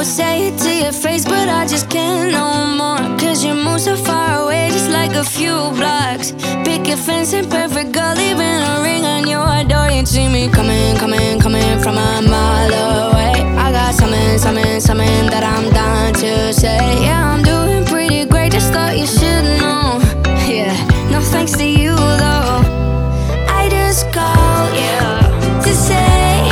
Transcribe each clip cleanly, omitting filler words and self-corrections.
say it to your face, but I just can't no more. Cause you move so far away, just like a few blocks. Pick your fence and perfect girl, leaving a ring on your door. You see me coming, coming, coming from a mile away. I got something that I'm dying to say. Yeah, I'm doing pretty great, just thought you should know. Yeah, no thanks to you though. I just called to say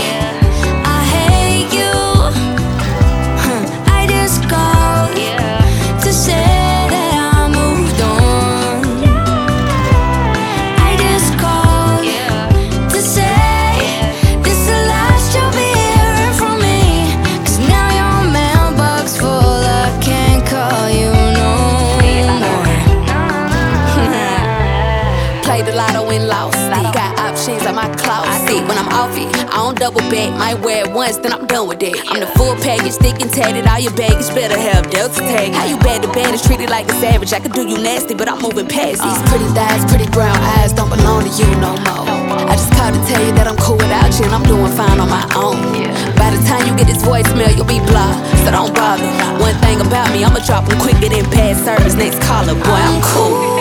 the lotto and lost. Got options on my closet. When I'm off it, I don't double back. Might wear it once, then I'm done with it. I'm the full package, thick and tatted. All your baggage better have Delta tag. How you bad to bad is treated like a savage. I could do you nasty, but I'm moving past these pretty thighs, pretty brown eyes don't belong to you no more. I just called to tell you that I'm cool without you and I'm doing fine on my own. By the time you get this voicemail, you'll be blocked, so don't bother. One thing about me, I'ma drop them quicker than past service. Next caller, boy, I'm cool.